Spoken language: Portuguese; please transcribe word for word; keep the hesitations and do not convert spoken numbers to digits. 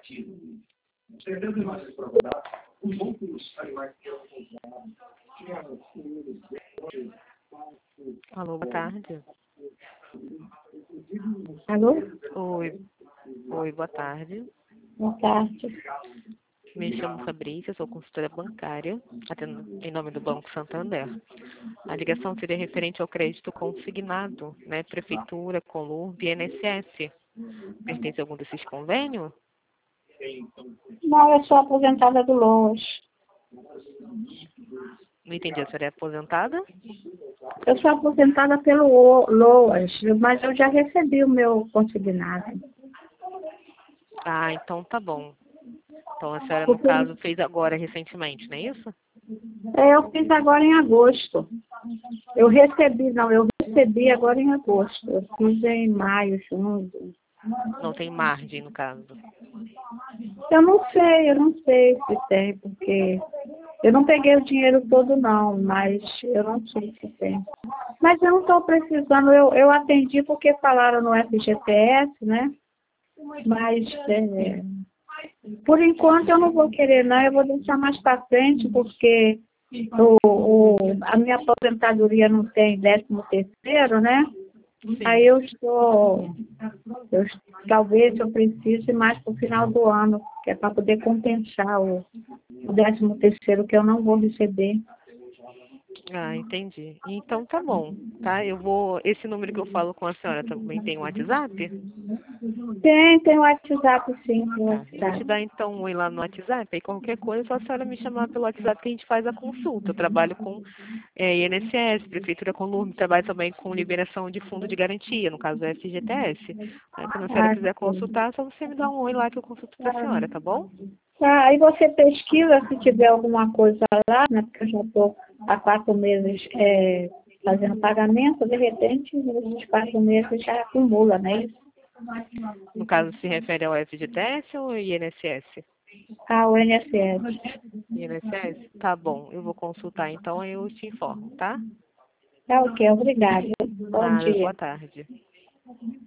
Alô, boa tarde. Alô? Oi, oi, boa tarde. Boa tarde. Me chamo Fabrícia, sou consultora bancária, atendo em nome do Banco Santander. A ligação seria referente ao crédito consignado, né? Prefeitura, Colurb e I N S S. Pertence a algum desses convênios? Não, eu sou aposentada do Loas. Não entendi, a senhora é aposentada? Eu sou aposentada pelo O- Loas, mas eu já recebi o meu consignado. Ah, então tá bom. Então a senhora, no Porque caso, fez agora recentemente, não é isso? é, eu fiz agora em agosto. Eu recebi, não, eu recebi agora em agosto. Eu fiz em maio, junho. Não tem margem, no caso. Eu não sei, eu não sei se tem, porque eu não peguei o dinheiro todo não, mas eu não sei se tem. Mas eu não estou precisando, eu, eu atendi porque falaram no F G T S, né? Mas é, por enquanto eu não vou querer não, eu vou deixar mais para frente, porque o, o, a minha aposentadoria não tem décimo terceiro, né? Sim. Aí eu estou, eu, talvez eu precise mais para o final do ano, que é para poder compensar o, o décimo terceiro que eu não vou receber. Ah, entendi. Então tá bom, tá? Eu vou. Esse número que eu falo com a senhora também tem um WhatsApp? Tem, tem o WhatsApp sim, tem o Tá. Eu vou te WhatsApp. dar então um oi lá no WhatsApp, aí qualquer coisa é só a senhora me chamar pelo WhatsApp que a gente faz a consulta. Eu trabalho com é, I N S S, Prefeitura Colurb, trabalho também com liberação de fundo de garantia, no caso do F G T S. Aí quando a senhora Ah, quiser sim. consultar, é só você me dar um oi lá que eu consulto pra senhora, tá bom? Ah, aí você pesquisa se tiver alguma coisa lá, né? Porque eu já estou há quatro meses é, fazendo pagamento, de repente, nesses quatro meses já acumula, né? No caso, se refere ao F G T S ou I N S S? Ah, o I N S S. I N S S? Tá bom, eu vou consultar então, aí eu te informo, tá? Tá ok, obrigada. Bom Nada, boa dia. tarde.